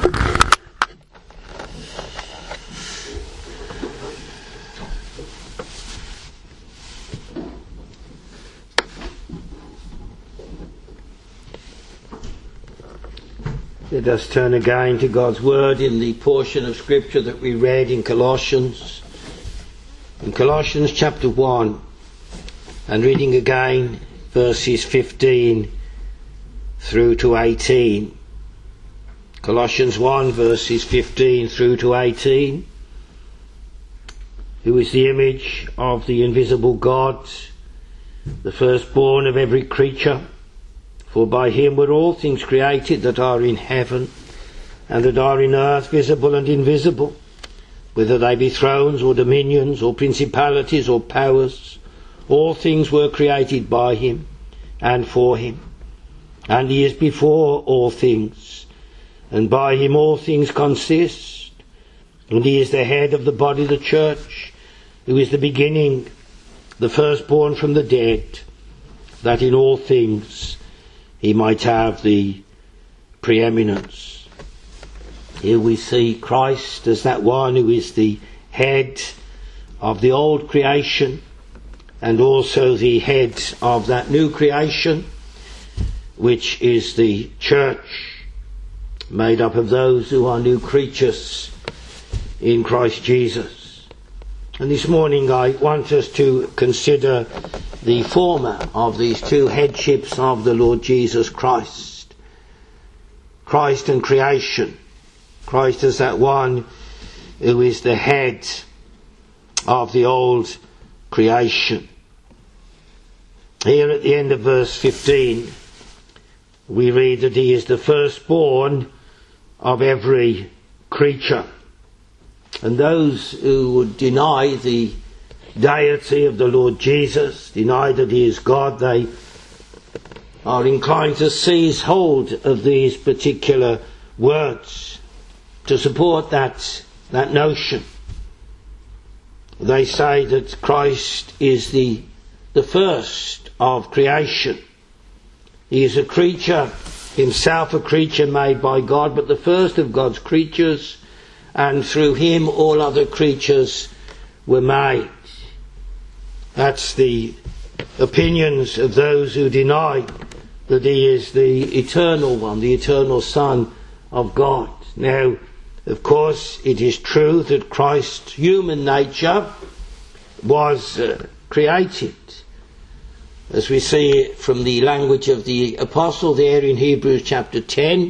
Let us turn again to God's Word in the portion of Scripture that we read in Colossians. In Colossians chapter 1, and reading again verses 15 through to 18. Colossians 1 verses 15 through to 18. Who is the image of the invisible God, the firstborn of every creature? For by him were all things created that are in heaven and that are in earth, visible and invisible, whether they be thrones or dominions or principalities or powers. All things were created by him and for him. And he is before all things, and by him all things consist. And he is the head of the body, the church, who is the beginning, the firstborn from the dead, that in all things he might have the preeminence. Here we see Christ as that one who is the head of the old creation and also the head of that new creation, which is the church, made up of those who are new creatures in Christ Jesus. And this morning I want us to consider the former of these two headships of the Lord Jesus Christ. Christ and creation. Christ as that one who is the head of the old creation. Here at the end of verse 15 we read that he is the firstborn of every creature. And those who would deny the deity of the Lord Jesus, deny that he is God, they are inclined to seize hold of these particular words to support that notion. They say that Christ is the first of creation. He is a creature, himself a creature made by God, but the first of God's creatures, and through him all other creatures were made. That's the opinions of those who deny that he is the eternal one, the eternal Son of God. Now, of course, it is true that Christ's human nature was created, as we see from the language of the apostle there in Hebrews chapter 10,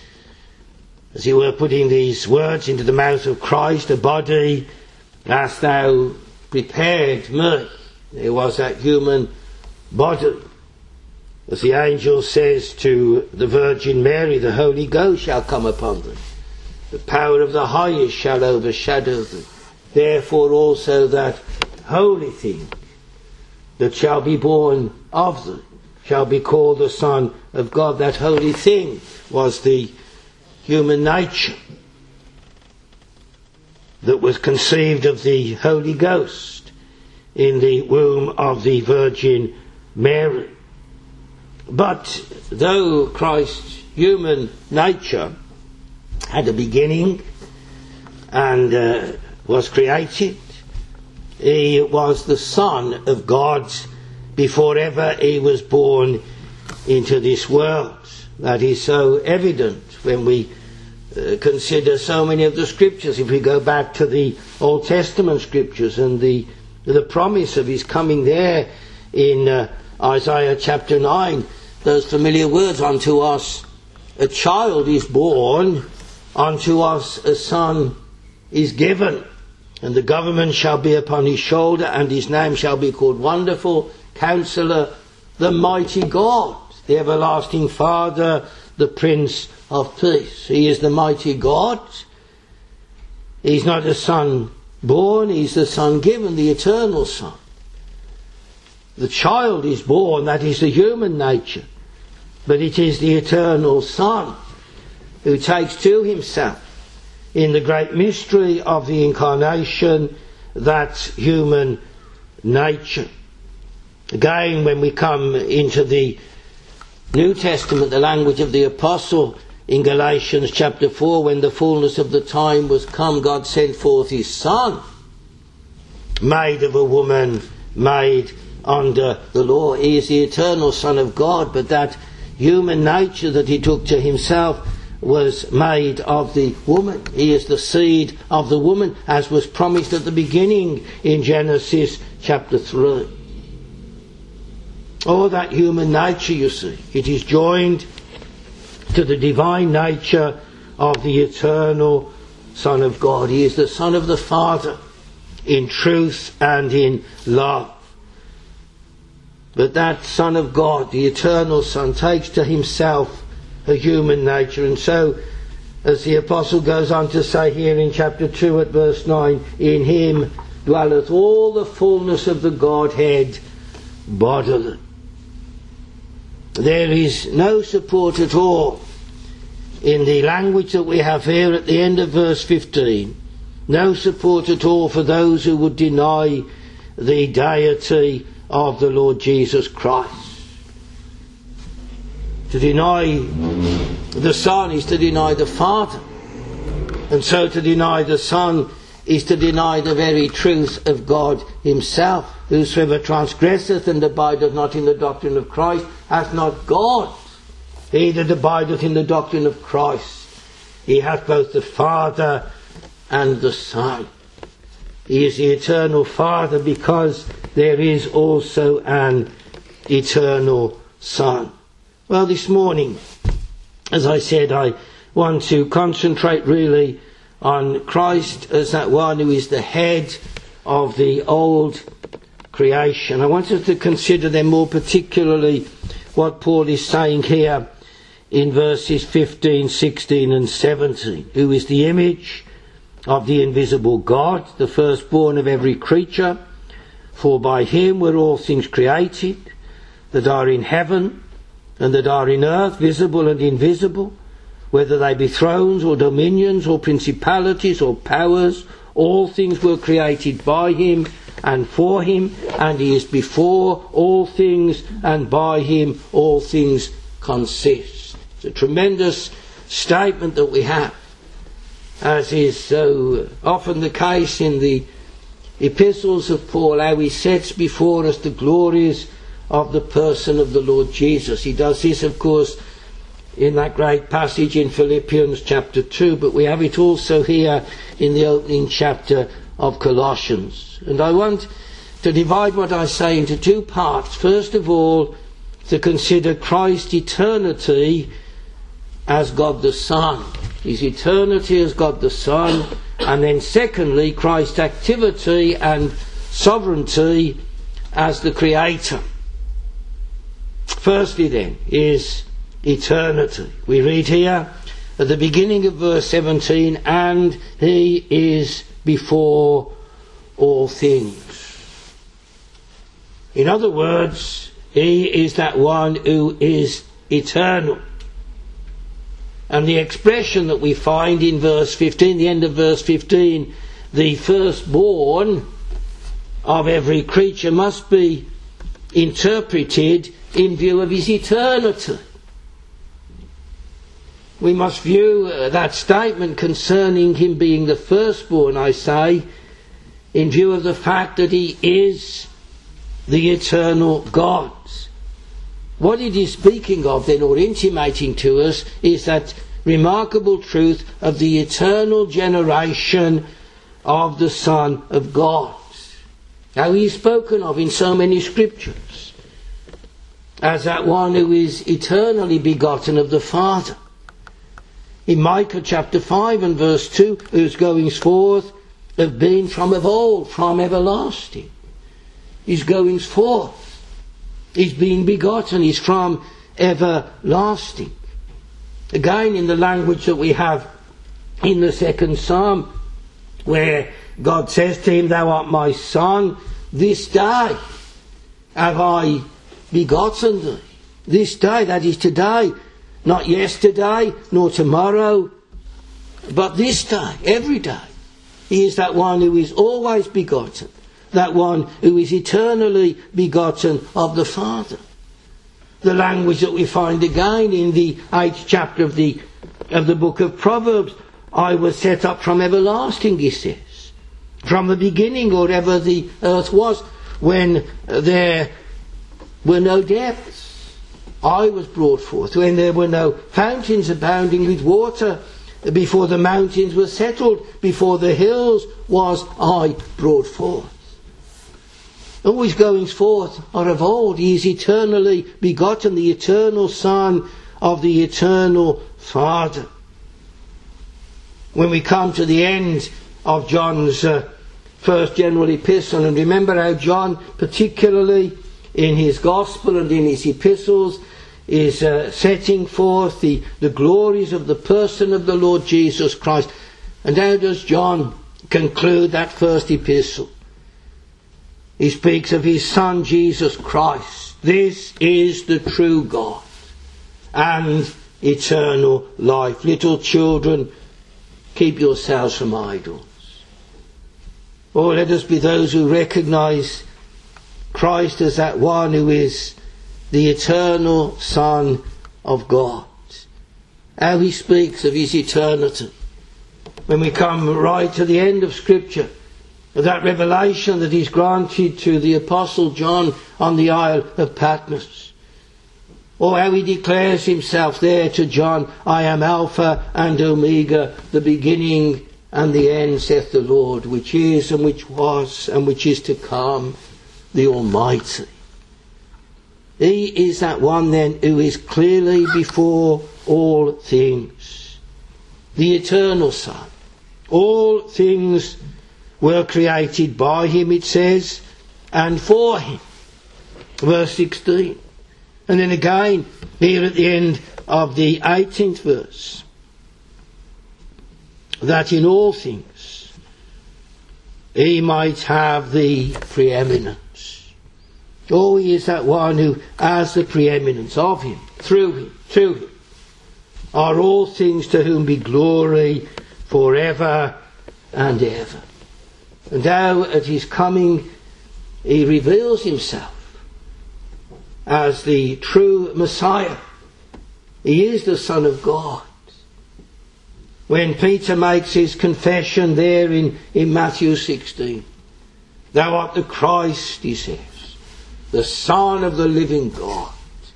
as he were putting these words into the mouth of Christ, a body hast thou prepared me. There was that human body. As the angel says to the Virgin Mary, the Holy Ghost shall come upon thee. The power of the highest shall overshadow thee. Therefore also that holy thing that shall be born of thee shall be called the Son of God. That holy thing was the human nature that was conceived of the Holy Ghost in the womb of the Virgin Mary. But though Christ's human nature had a beginning and was created, he was the Son of God before ever he was born into this world. That is so evident when we consider so many of the scriptures. If we go back to the Old Testament scriptures and the promise of his coming there in Isaiah chapter 9, those familiar words, unto us a child is born, unto us a son is given, and the government shall be upon his shoulder, and his name shall be called Wonderful, Counselor, the Mighty God, the Everlasting Father, the Prince of Peace. He is the mighty God. He's not a son born, he's the son given, the eternal Son. The child is born, that is the human nature, but it is the eternal Son who takes to himself in the great mystery of the incarnation that human nature. Again, when we come into the New Testament, the language of the apostle in Galatians chapter 4, when the fullness of the time was come, God sent forth his Son, made of a woman, made under the law. He is the eternal Son of God, but that human nature that he took to himself was made of the woman. He is the seed of the woman, as was promised at the beginning in Genesis chapter 3. Oh, that human nature, you see, it is joined to the divine nature of the eternal Son of God. He is the Son of the Father in truth and in love. But that Son of God, the eternal Son, takes to himself a human nature, and so, as the Apostle goes on to say here in chapter 2 at verse 9, in him dwelleth all the fullness of the Godhead bodily. There is no support at all in the language that we have here at the end of verse 15. No support at all for those who would deny the deity of the Lord Jesus Christ. To deny the Son is to deny the Father. And so to deny the Son is to deny the very truth of God himself. Whosoever transgresseth and abideth not in the doctrine of Christ hath not God. He that abideth in the doctrine of Christ, he hath both the Father and the Son. He is the eternal Father because there is also an eternal Son. Well, this morning, as I said, I want to concentrate really on Christ as that one who is the head of the old creation. I want us to consider then more particularly what Paul is saying here in verses 15, 16 and 17, who is the image of the invisible God, the firstborn of every creature, for by him were all things created, that are in heaven and that are in earth, visible and invisible, whether they be thrones or dominions or principalities or powers. All things were created by him and for him, and he is before all things, and by him all things consist. It's a tremendous statement that we have, as is so often the case in the epistles of Paul, how he sets before us the glories of the person of the Lord Jesus. He does this, of course, in that great passage in Philippians chapter 2, but we have it also here in the opening chapter of Colossians. And I want to divide what I say into two parts. First of all, to consider Christ's eternity as God the Son, his eternity as God the Son, and then secondly, Christ's activity and sovereignty as the Creator. Firstly then is eternity. We read here at the beginning of verse 17, and he is before all things. In other words, he is that one who is eternal. And the expression that we find in verse 15, the end of verse 15, the firstborn of every creature, must be interpreted in view of his eternity. We must view that statement concerning him being the firstborn, I say, in view of the fact that he is the eternal God. What it is speaking of then, or intimating to us, is that remarkable truth of the eternal generation of the Son of God. How he is spoken of in so many scriptures as that one who is eternally begotten of the Father. In Micah chapter 5 and verse 2, whose goings forth have been from of old, from everlasting. His goings forth, he's been begotten, he's from everlasting. Again, in the language that we have in the second psalm, where God says to him, "Thou art my son, this day have I begotten thee." This day, that is today, not yesterday, nor tomorrow, but this day, every day. He is that one who is always begotten, that one who is eternally begotten of the Father. The language that we find again in the 8th chapter of the of the book of Proverbs, I was set up from everlasting, he says. From the beginning, or ever the earth was, when there were no depths, I was brought forth. When there were no fountains abounding with water, before the mountains were settled, before the hills was I brought forth. All his goings forth are of old. He is eternally begotten, the eternal Son of the eternal Father. When we come to the end of John's first general epistle, and remember how John, particularly in his gospel and in his epistles, is setting forth the glories of the person of the Lord Jesus Christ. And how does John conclude that first epistle? He speaks of his Son Jesus Christ. This is the true God and eternal life. Little children, keep yourselves from idols. Oh, let us be those who recognise Christ as that one who is the eternal Son of God. How he speaks of his eternity. When we come right to the end of Scripture, that revelation that is granted to the Apostle John on the Isle of Patmos. Or how he declares himself there to John, I am Alpha and Omega, the beginning and the end, saith the Lord, which is and which was and which is to come, the Almighty. He is that one then who is clearly before all things, the eternal Son. All things were created by him, it says, and for him. Verse 16. And then again, here at the end of the 18th verse, that in all things he might have the preeminence. Oh, he is that one who has the preeminence. Of him, through him, to him, are all things, to whom be glory forever and ever. And now at his coming he reveals himself as the true Messiah. He is the Son of God. When Peter makes his confession there in Matthew 16, thou art the Christ, he says, the Son of the living God.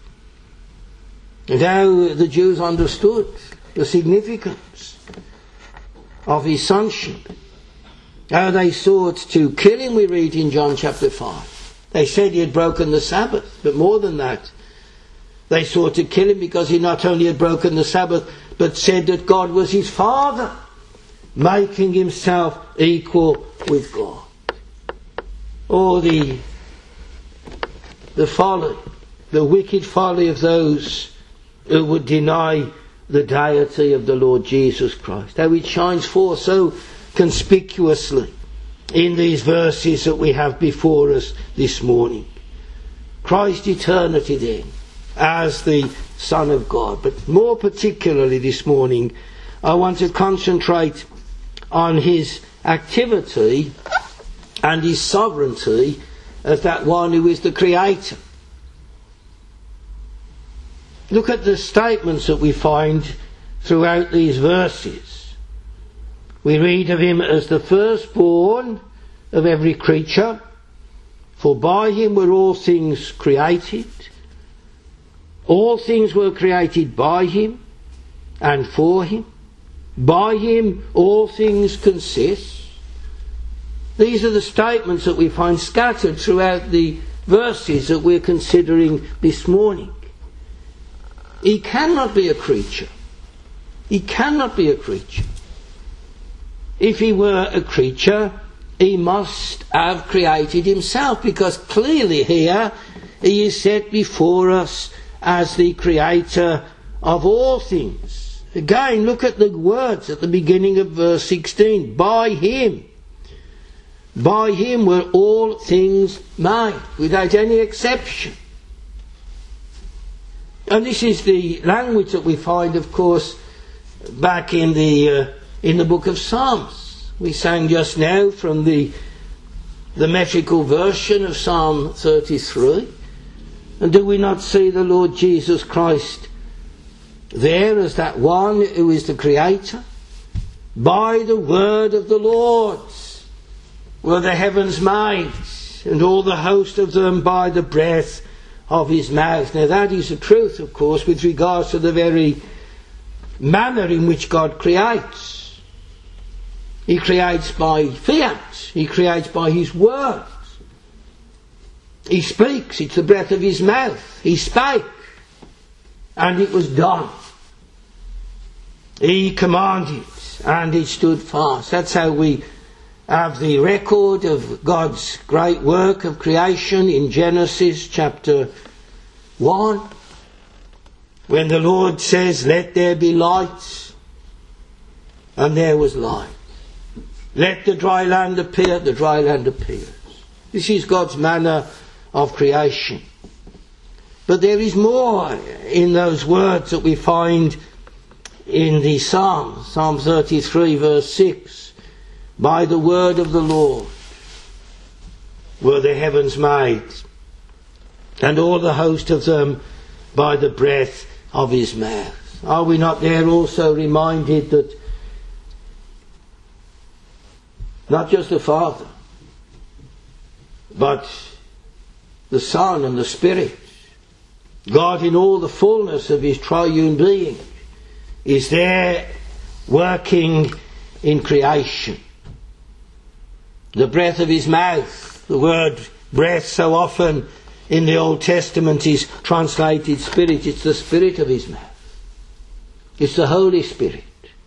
And how the Jews understood the significance of his sonship. How they sought to kill him, we read in John chapter 5. They said he had broken the Sabbath, but more than that, they sought to kill him because he not only had broken the Sabbath, but said that God was his Father, making himself equal with God. Oh, the folly, the wicked folly of those who would deny the deity of the Lord Jesus Christ. How it shines forth so conspicuously in these verses that we have before us this morning. Christ's eternity then as the Son of God. But more particularly this morning, I want to concentrate on his activity and his sovereignty as that one who is the Creator. Look at the statements that we find throughout these verses. We read of him as the firstborn of every creature, for by him were all things created. All things were created by him and for him. By him all things consist. These are the statements that we find scattered throughout the verses that we're considering this morning. He cannot be a creature. He cannot be a creature. If he were a creature, he must have created himself, because clearly here he is set before us as the Creator of all things. Again, look at the words at the beginning of verse 16. By him were all things made, without any exception. And this is the language that we find, of course, back in the book of Psalms. We sang just now from the metrical version of Psalm 33. And do we not see the Lord Jesus Christ there as that one who is the Creator. By the word of the Lord were the heavens made, and all the host of them by the breath of his mouth. Now that is the truth, of course, with regards to the very manner in which God creates. He creates by fiat. He creates by his words. He speaks. It's the breath of his mouth. He spake, and it was done. He commanded, and it stood fast. That's how we have the record of God's great work of creation in Genesis chapter 1, when the Lord says, "Let there be light," and there was light. "Let the dry land appear," the dry land appears. This is God's manner of creation. But there is more in those words that we find in the Psalm 33 verse 6. By the word of the Lord were the heavens made, and all the host of them by the breath of his mouth. Are we not there also reminded that not just the Father, but the Son and the Spirit, God in all the fullness of his triune being, is there working in creation? The breath of his mouth. The word breath so often in the Old Testament is translated spirit. It's the spirit of his mouth. It's the Holy Spirit.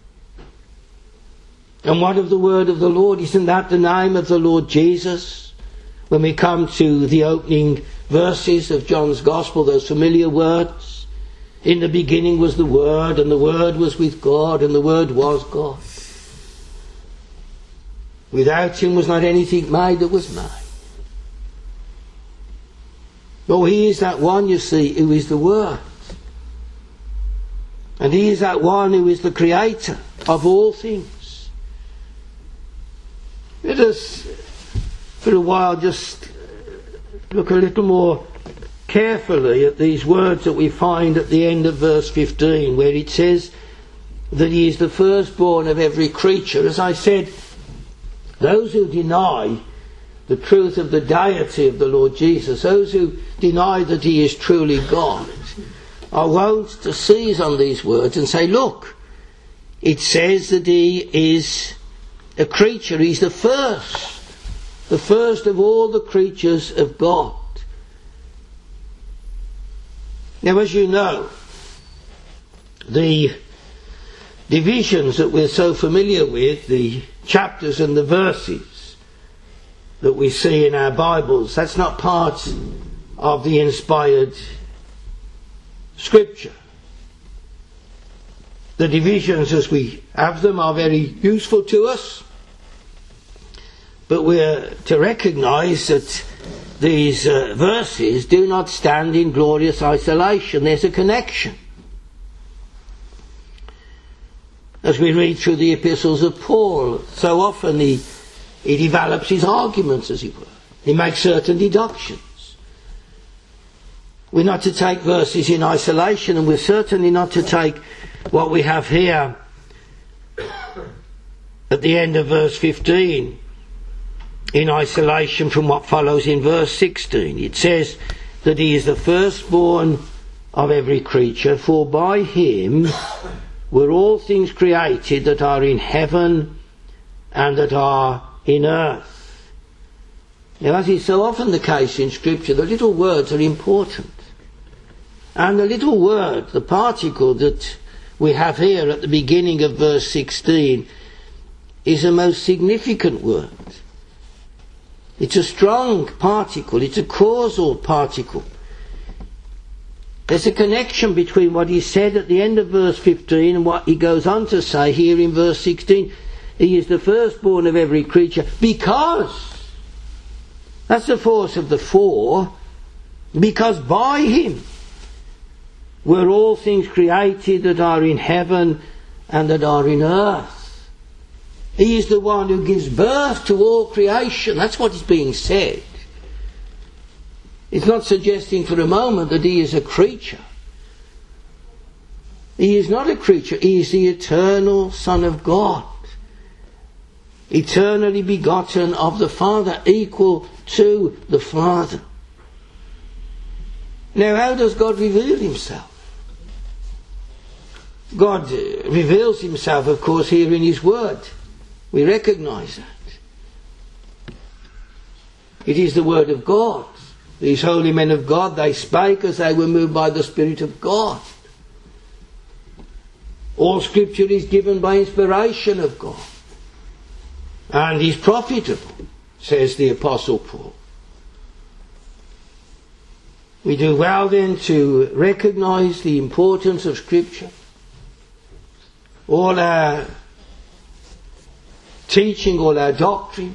And what of the word of the Lord? Isn't that the name of the Lord Jesus? When we come to the opening verses of John's Gospel, those familiar words. In the beginning was the Word, and the Word was with God, and the Word was God. Without him was not anything made that was made. Oh, he is that one, you see, who is the Word. And he is that one who is the Creator of all things. Let us, for a while, just look a little more carefully at these words that we find at the end of verse 15, where it says that he is the firstborn of every creature. As I said, those who deny the truth of the deity of the Lord Jesus, those who deny that he is truly God, are wont to seize on these words and say, look, it says that he is a creature, he's the first of all the creatures of God. Now, as you know, the divisions that we're so familiar with, the chapters and the verses that we see in our Bibles, that's not part of the inspired Scripture. The divisions as we have them are very useful to us, but we're to recognise that these verses do not stand in glorious isolation. There's a connection. As we read through the epistles of Paul, so often he develops his arguments, as it were. He makes certain deductions. We're not to take verses in isolation, and we're certainly not to take what we have here at the end of verse 15 in isolation from what follows in verse 16. It says that he is the firstborn of every creature, for by him were all things created that are in heaven and that are in earth. Now, as is so often the case in Scripture, the little words are important. And the little word, the particle that we have here at the beginning of verse 16, is a most significant word. It's a strong particle. It's a causal particle. There's a connection between what he said at the end of verse 15 and what he goes on to say here in verse 16. He is the firstborn of every creature because, that's the force of the for, because by him were all things created that are in heaven and that are in earth. He is the one who gives birth to all creation. That's what is being said. It's not suggesting for a moment that he is a creature. He is not a creature. He is the eternal Son of God, eternally begotten of the Father, equal to the Father. Now, how does God reveal himself? God reveals himself, of course, here in his word. We recognise that. It is the word of God. These holy men of God, they spake as they were moved by the Spirit of God. All scripture is given by inspiration of God and is profitable, says the Apostle Paul. We do well then to recognise the importance of scripture. All our teaching, all our doctrine,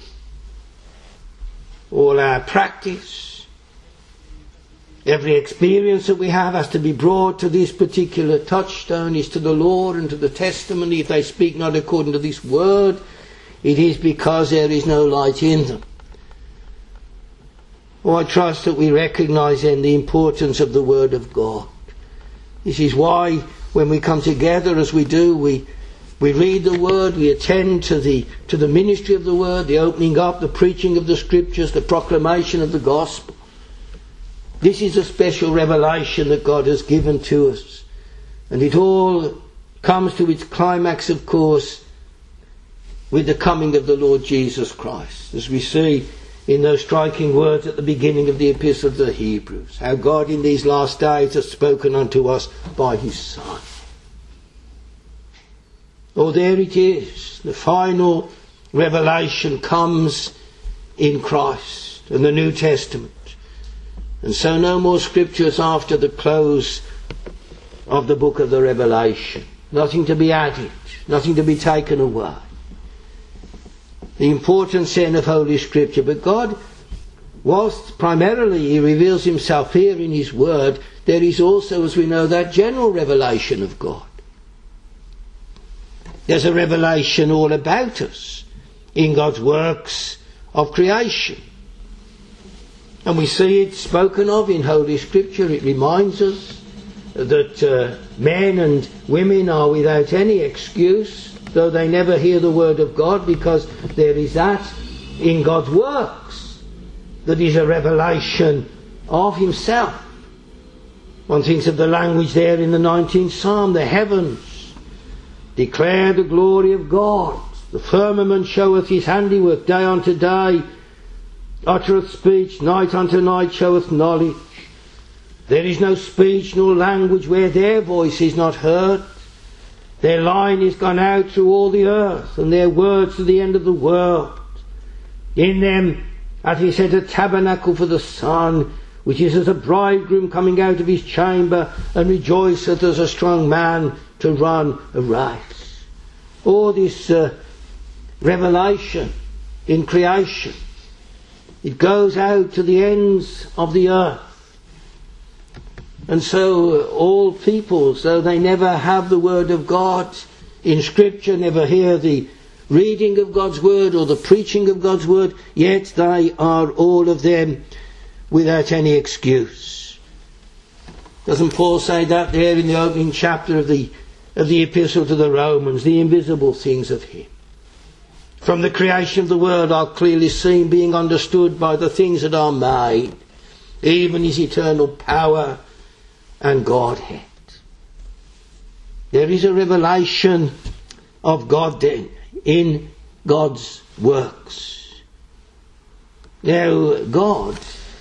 all our practice, every experience that we have has to be brought to this particular touchstone, is to the law and to the testimony. If they speak not according to this word, it is because there is no light in them. Oh, I trust that we recognise then the importance of the word of God. This is why when we come together as we do, we read the word, we attend to the ministry of the word, the opening up, the preaching of the scriptures, the proclamation of the gospel. This is a special revelation that God has given to us. And it all comes to its climax, of course, with the coming of the Lord Jesus Christ. As we see in those striking words at the beginning of the Epistle of the Hebrews, how God in these last days has spoken unto us by his Son. Oh, there it is. The final revelation comes in Christ and the New Testament. And so no more scriptures after the close of the book of the Revelation. Nothing to be added, nothing to be taken away. The importance then of Holy Scripture. But God, whilst primarily he reveals himself here in his word, there is also, as we know, that general revelation of God. There's a revelation all about us in God's works of creation. And we see it spoken of in Holy Scripture. It reminds us that men and women are without any excuse, though they never hear the word of God, because there is that in God's works that is a revelation of himself. One thinks of the language there in the 19th Psalm, the heavens declare the glory of God. The firmament showeth his handiwork. Day unto day uttereth speech. Night unto night showeth knowledge. There is no speech nor language where their voice is not heard. Their line is gone out through all the earth, and their words to the end of the world. In them hath he set a tabernacle for the sun, which is as a bridegroom coming out of his chamber, and rejoiceth as a strong man to run a race. All this revelation in creation, it goes out to the ends of the earth. And so all peoples, though they never have the word of God in Scripture, never hear the reading of God's word or the preaching of God's word, yet they are all of them without any excuse. Doesn't Paul say that there in the opening chapter of the Epistle to the Romans, the invisible things of him? From the creation of the world are clearly seen, being understood by the things that are made, even his eternal power and Godhead. There is a revelation of God then in God's works. Now, God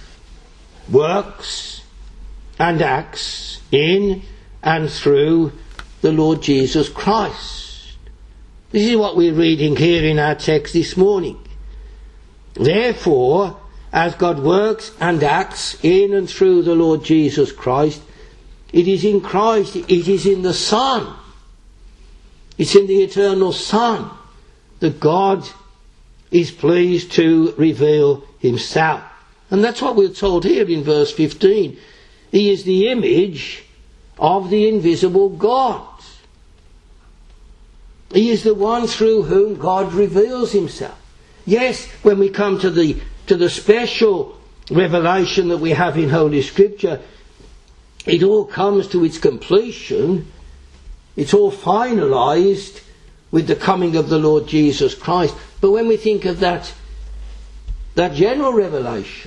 works and acts in and through the Lord Jesus Christ. This is what we're reading here in our text this morning. Therefore, as God works and acts in and through the Lord Jesus Christ, it is in Christ, it is in the Son, it's in the eternal Son that God is pleased to reveal himself. And that's what we're told here in verse 15. He is the image of the invisible God. He is the one through whom God reveals himself. Yes, when we come to the special revelation that we have in Holy Scripture, it all comes to its completion It's all finalised with the coming of the Lord Jesus Christ. But when we think of that general revelation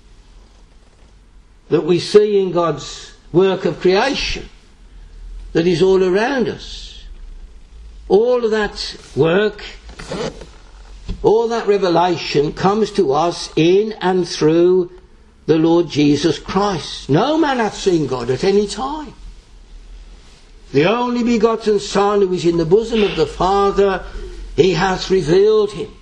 that we see in God's work of creation, that is all around us, all of that work, all that revelation comes to us in and through the Lord Jesus Christ. No man hath seen God at any time. The only begotten Son, who is in the bosom of the Father, he hath revealed him.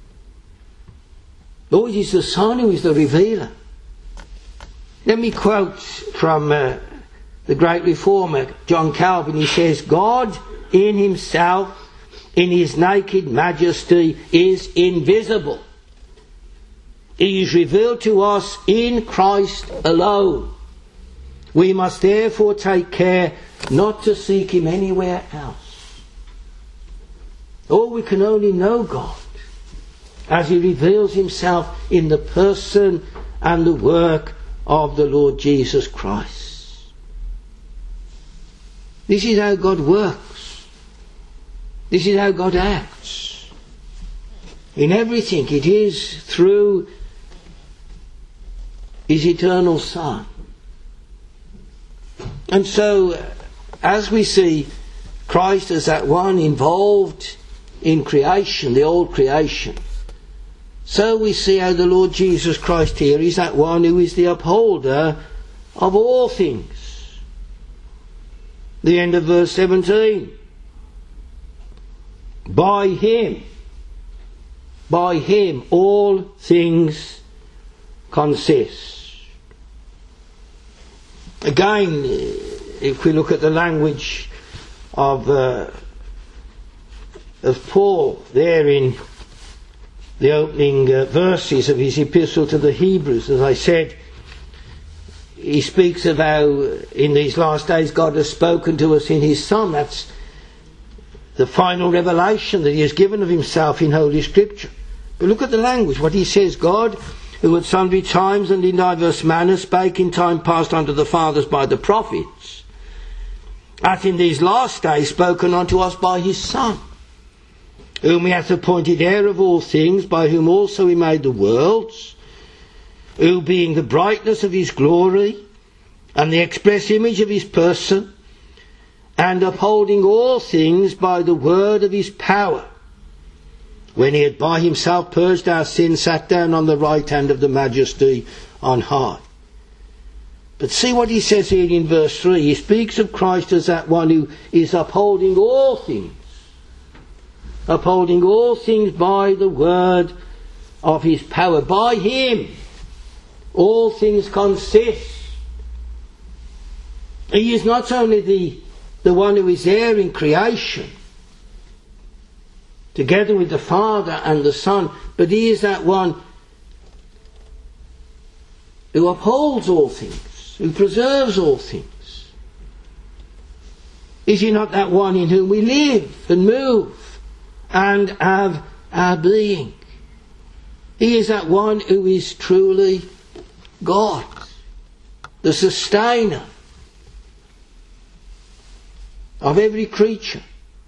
Oh, it is the Son who is the revealer. Let me quote from the great reformer John Calvin. He says, God in himself, in his naked majesty, is invisible. He is revealed to us in Christ alone. We must therefore take care not to seek him anywhere else. Or we can only know God as he reveals himself in the person and the work of the Lord Jesus Christ. This is how God works. This is how God acts. In everything it is through his eternal Son. And so, as we see Christ as that one involved in creation, the old creation, so we see how the Lord Jesus Christ here is that one who is the upholder of all things. The end of verse 17. By him all things consist. Again, if we look at the language of Paul there in the opening verses of his epistle to the Hebrews, as I said, he speaks of how in these last days God has spoken to us in his Son. That's the final revelation that he has given of himself in Holy Scripture. But look at the language, what he says, God, who at sundry times and in diverse manners spake in time past unto the fathers by the prophets, hath in these last days spoken unto us by his Son, whom he hath appointed heir of all things, by whom also he made the worlds, who being the brightness of his glory, and the express image of his person, and upholding all things by the word of his power, when he had by himself purged our sins, sat down on the right hand of the majesty on high. But see what he says here in verse 3. He speaks of Christ as that one who is upholding all things. Upholding all things by the word of his power. By him all things consist. He is not only the one who is there in creation, together with the Father and the Son, but he is that one who upholds all things, who preserves all things. Is he not that one in whom we live and move and have our being? He is that one who is truly God, the sustainer of every creature.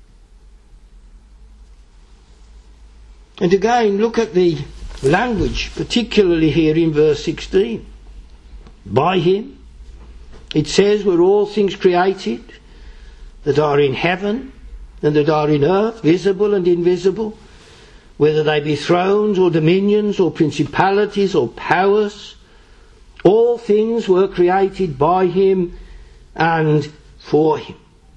And again, look at the language, particularly here in verse 16. By him, it says, were all things created that are in heaven and that are in earth, visible and invisible, whether they be thrones or dominions or principalities or powers. All things were created by him and for him.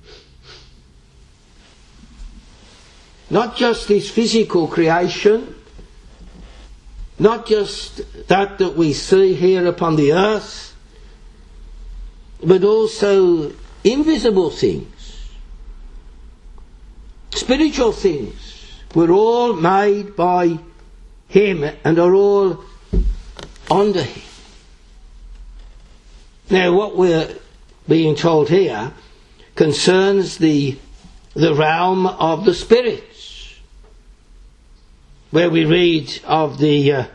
Not just this physical creation, not just that we see here upon the earth, but also invisible things, spiritual things, were all made by him and are all under him. Now, what we're being told here concerns the realm of the spirits, where we read of the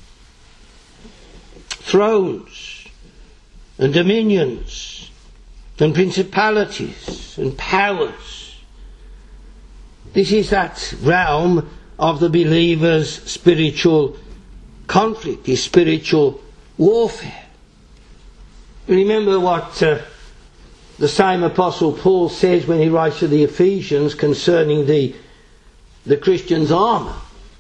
thrones and dominions and principalities and powers. This is that realm of the believer's spiritual conflict, his spiritual warfare. Remember what the same Apostle Paul says when he writes to the Ephesians concerning the Christian's armour.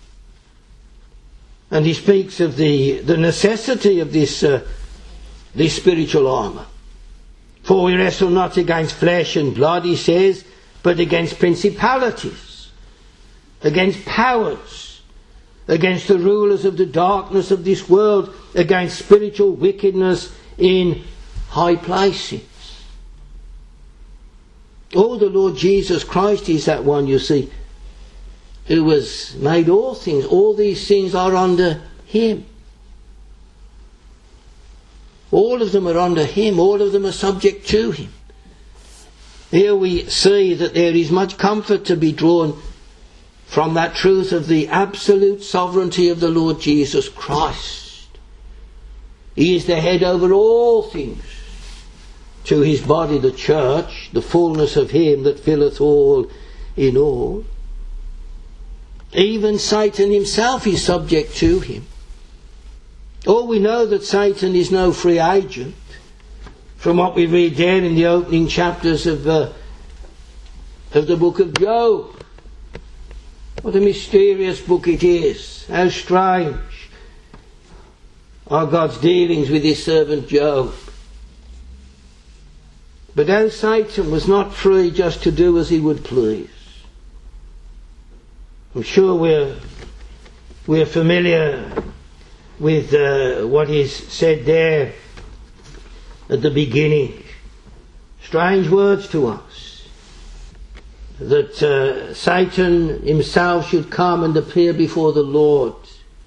And he speaks of the necessity of this spiritual armour. For we wrestle not against flesh and blood, he says, but against principalities, against powers, against the rulers of the darkness of this world, against spiritual wickedness in high places. Oh, the Lord Jesus Christ is that one, you see, who has made all things. All these things are under him. All of them are under him. All of them are subject to him. Here we see that there is much comfort to be drawn from that truth of the absolute sovereignty of the Lord Jesus Christ. He is the head over all things, to his body the church, the fullness of him that filleth all in all. Even Satan himself is subject to him. Oh, we know that Satan is no free agent, from what we read there in the opening chapters of the book of Job. What a mysterious book it is. How strange are God's dealings with his servant Job. But how Satan was not free just to do as he would please. I'm sure we're familiar with what is said there at the beginning. Strange words to us. That Satan himself should come and appear before the Lord.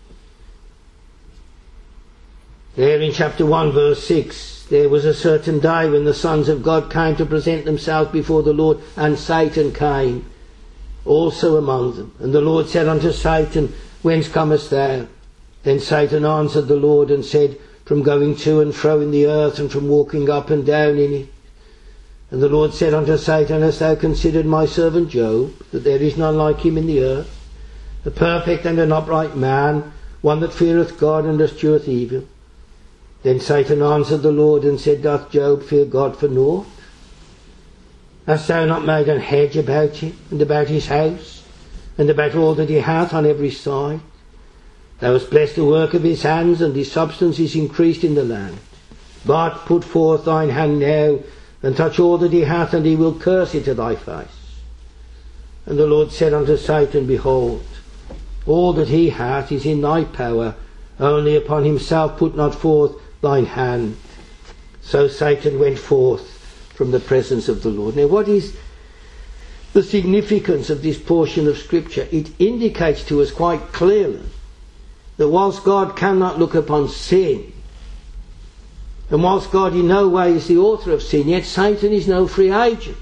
There in chapter 1 verse 6. There was a certain day when the sons of God came to present themselves before the Lord, and Satan came also among them. And the Lord said unto Satan, Whence comest thou? Then Satan answered the Lord and said, From going to and fro in the earth, and from walking up and down in it. And the Lord said unto Satan, Hast thou considered my servant Job, that there is none like him in the earth, a perfect and an upright man, one that feareth God and escheweth evil? Then Satan answered the Lord and said, Doth Job fear God for naught? Hast thou not made an hedge about him, and about his house, and about all that he hath on every side? Thou hast blessed the work of his hands, and his substance is increased in the land. But put forth thine hand now, and touch all that he hath, and he will curse it to thy face. And the Lord said unto Satan, Behold, all that he hath is in thy power, only upon himself put not forth thine hand. So Satan went forth from the presence of the Lord. Now, what is the significance of this portion of Scripture? It indicates to us quite clearly that whilst God cannot look upon sin, and whilst God in no way is the author of sin, yet Satan is no free agent.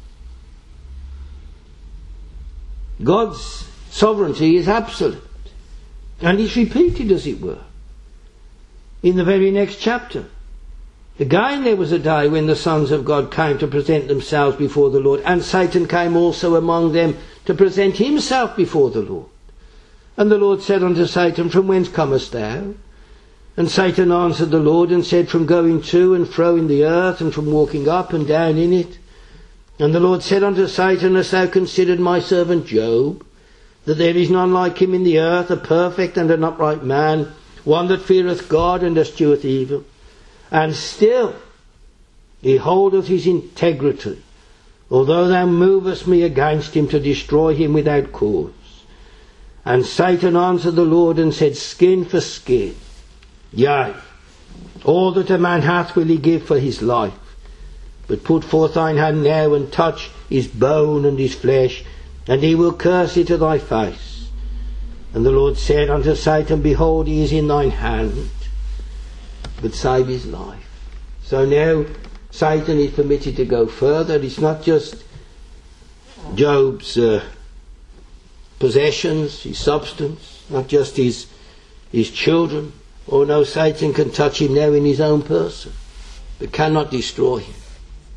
God's sovereignty is absolute, and is repeated, as it were, in the very next chapter. Again there was a day when the sons of God came to present themselves before the Lord, and Satan came also among them to present himself before the Lord. And the Lord said unto Satan, From whence comest thou? And Satan answered the Lord and said, From going to and fro in the earth, and from walking up and down in it. And the Lord said unto Satan, Hast thou considered my servant Job, that there is none like him in the earth, a perfect and an upright man, one that feareth God and escheweth evil? And still he holdeth his integrity, although thou movest me against him to destroy him without cause. And Satan answered the Lord and said, Skin for skin. Yea, all that a man hath will he give for his life. But put forth thine hand now, and touch his bone and his flesh, and he will curse it to thy face. And the Lord said unto Satan, Behold, he is in thine hand, but save his life. So now Satan is permitted to go further. It's not just Job's possessions, his substance, not just his children. Oh no, Satan can touch him now in his own person, but cannot destroy him.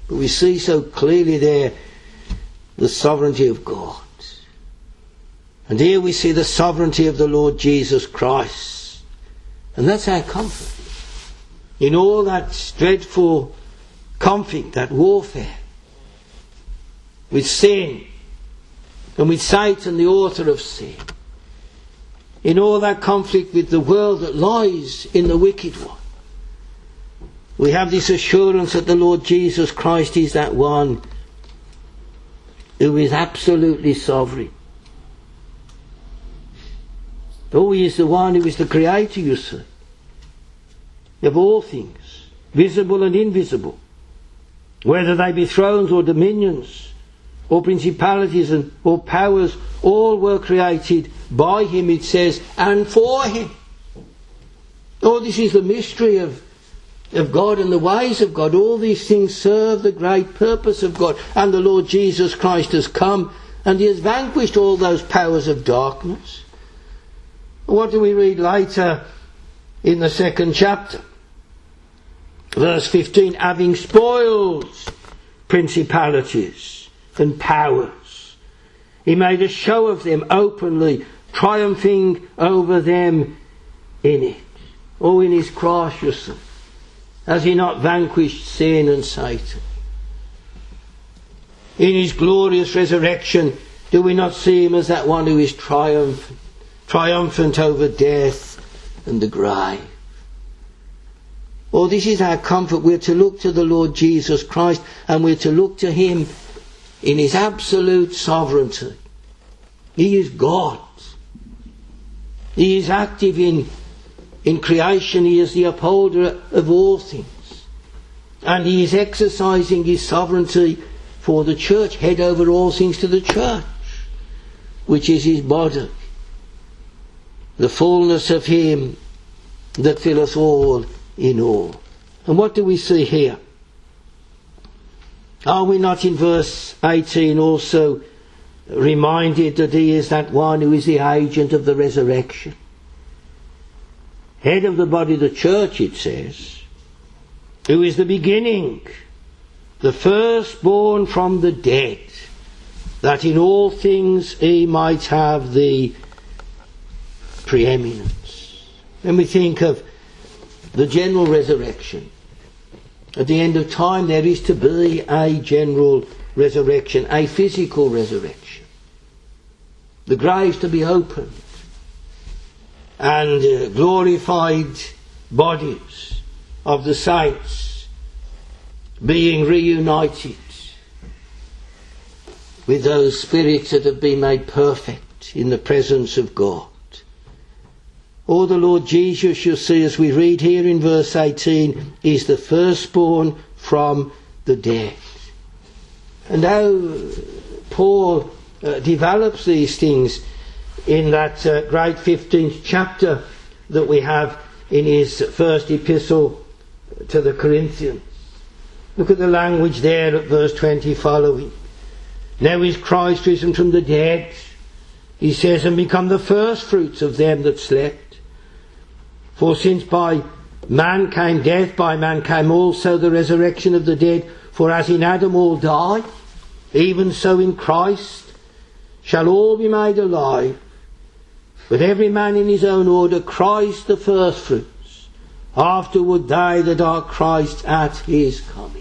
But we see so clearly there the sovereignty of God. And here we see the sovereignty of the Lord Jesus Christ. And that's our comfort. In all that dreadful conflict, that warfare with sin and with Satan, the author of sin, in all that conflict with the world that lies in the wicked one, we have this assurance that the Lord Jesus Christ is that one who is absolutely sovereign. Oh, he is the one who is the creator, you see, of all things, visible and invisible, whether they be thrones or dominions or principalities or powers, all were created by him, it says, and for him. Oh, this is the mystery of God and the ways of God. All these things serve the great purpose of God. And the Lord Jesus Christ has come and he has vanquished all those powers of darkness. What do we read later in the 2nd chapter? Verse 15, having spoiled principalities and powers, he made a show of them openly, triumphing over them in it. Oh, in his cross, you see, has he not vanquished sin and Satan? In his glorious resurrection, do we not see him as that one who is triumphant over death and the grave? Oh, this is our comfort. We're to look to the Lord Jesus Christ, and we're to look to him in his absolute sovereignty. He is God. He is active in creation. He is the upholder of all things. And he is exercising his sovereignty for the church, head over all things to the church, which is his body, the fullness of him that filleth all in all. And what do we see here? Are we not in verse 18 also reminded that he is that one who is the agent of the resurrection? Head of the body of the church, it says, who is the beginning, the firstborn from the dead, that in all things he might have the preeminence. When we think of the general resurrection, at the end of time there is to be a general resurrection, a physical resurrection. The graves to be opened, and glorified bodies of the saints being reunited with those spirits that have been made perfect in the presence of God. Oh, the Lord Jesus, you see, as we read here in verse 18, is the firstborn from the dead. And how Paul develops these things in that great 15th chapter that we have in his first epistle to the Corinthians. Look at the language there at verse 20 following. Now is Christ risen from the dead, he says, and become the firstfruits of them that slept. For since by man came death, by man came also the resurrection of the dead. For as in Adam all die, even so in Christ shall all be made alive. But every man in his own order, Christ the firstfruits, afterward they that are Christ at his coming.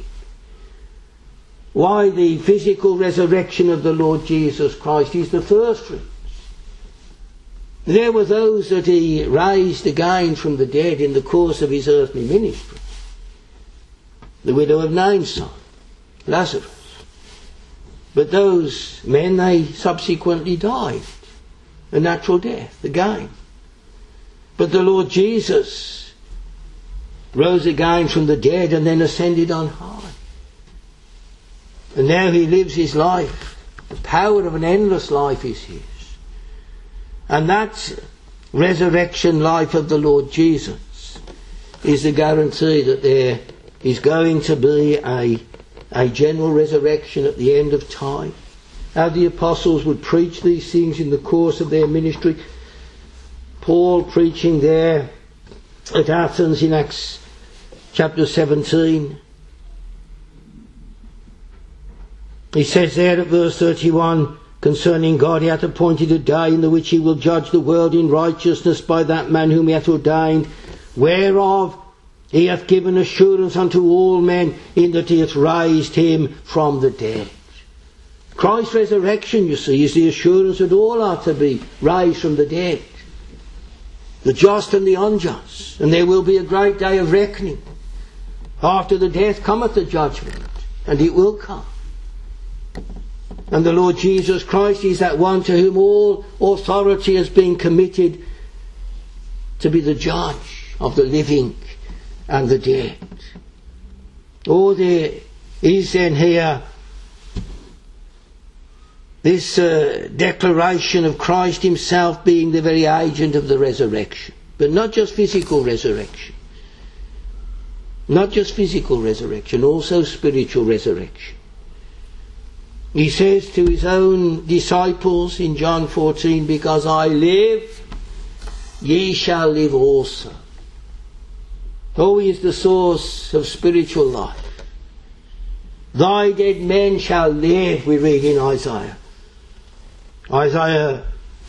Why, the physical resurrection of the Lord Jesus Christ is the firstfruits. There were those that he raised again from the dead in the course of his earthly ministry. The widow of Nain's son, Lazarus. But those men, they subsequently died a natural death again. But the Lord Jesus rose again from the dead and then ascended on high. And now he lives his life. The power of an endless life is his. And that resurrection life of the Lord Jesus is the guarantee that there is going to be a general resurrection at the end of time. How the apostles would preach these things in the course of their ministry. Paul preaching there at Athens in Acts chapter 17. He says there at verse 31, concerning God, he hath appointed a day in the which he will judge the world in righteousness by that man whom he hath ordained, whereof he hath given assurance unto all men, in that he hath raised him from the dead. Christ's resurrection, you see, is the assurance that all are to be raised from the dead, the just and the unjust, and there will be a great day of reckoning. After the death cometh the judgment, and it will come. And the Lord Jesus Christ is that one to whom all authority has been committed to be the judge of the living and the dead. Oh, there is then here this declaration of Christ himself being the very agent of the resurrection. But not just physical resurrection. Not just physical resurrection, also spiritual resurrection. He says to his own disciples in John 14, because I live, ye shall live also. Oh, he is the source of spiritual life. Thy dead men shall live, we read in Isaiah. Isaiah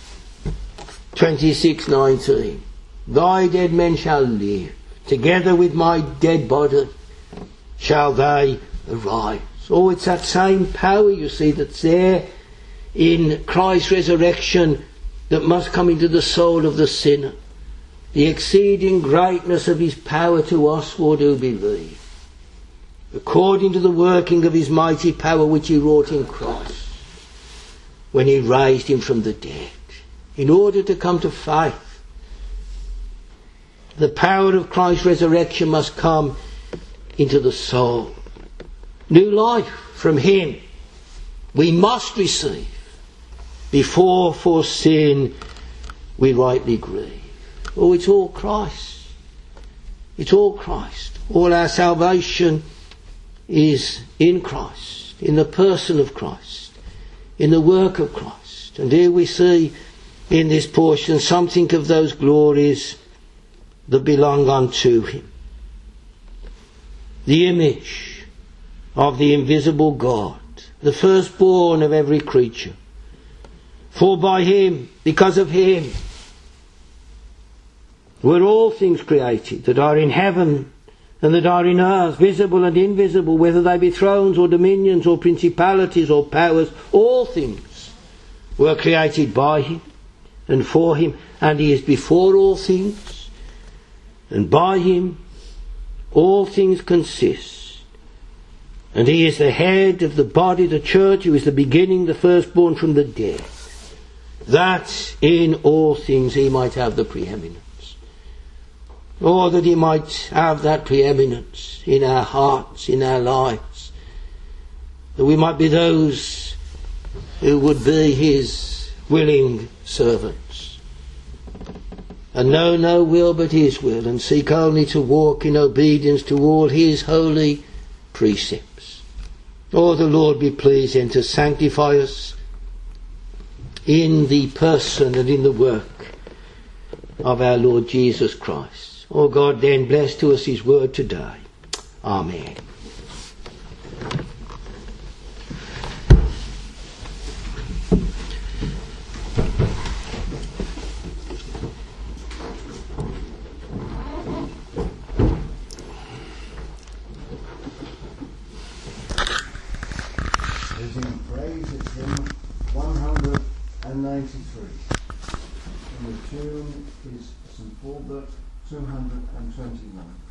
26:19. Thy dead men shall live, together with my dead body shall they arise. Oh, it's that same power, you see, that's there in Christ's resurrection that must come into the soul of the sinner. The exceeding greatness of his power to us who do believe, according to the working of his mighty power which he wrought in Christ, when he raised him from the dead. In order to come to faith, the power of Christ's resurrection must come into the soul. New life from him we must receive before for sin we rightly grieve. Oh, it's all Christ. It's all Christ. All our salvation is in Christ, in the person of Christ, in the work of Christ. And here we see in this portion something of those glories that belong unto him. The image of the invisible God, the firstborn of every creature. For by him, because of him, were all things created that are in heaven and that are in earth, visible and invisible, whether they be thrones or dominions or principalities or powers. All things were created by him and for him, and he is before all things, and by him all things consist. And he is the head of the body, the church, who is the beginning, the firstborn from the dead, that in all things he might have the preeminence. Or that he might have that preeminence in our hearts, in our lives, that we might be those who would be his willing servants, and know no will but his will, and seek only to walk in obedience to all his holy precepts. Oh, the Lord be pleased then to sanctify us in the person and in the work of our Lord Jesus Christ. Oh God, then bless to us his word today. Amen. Praise, it's hymn 193. And the tune is St. Paul 221.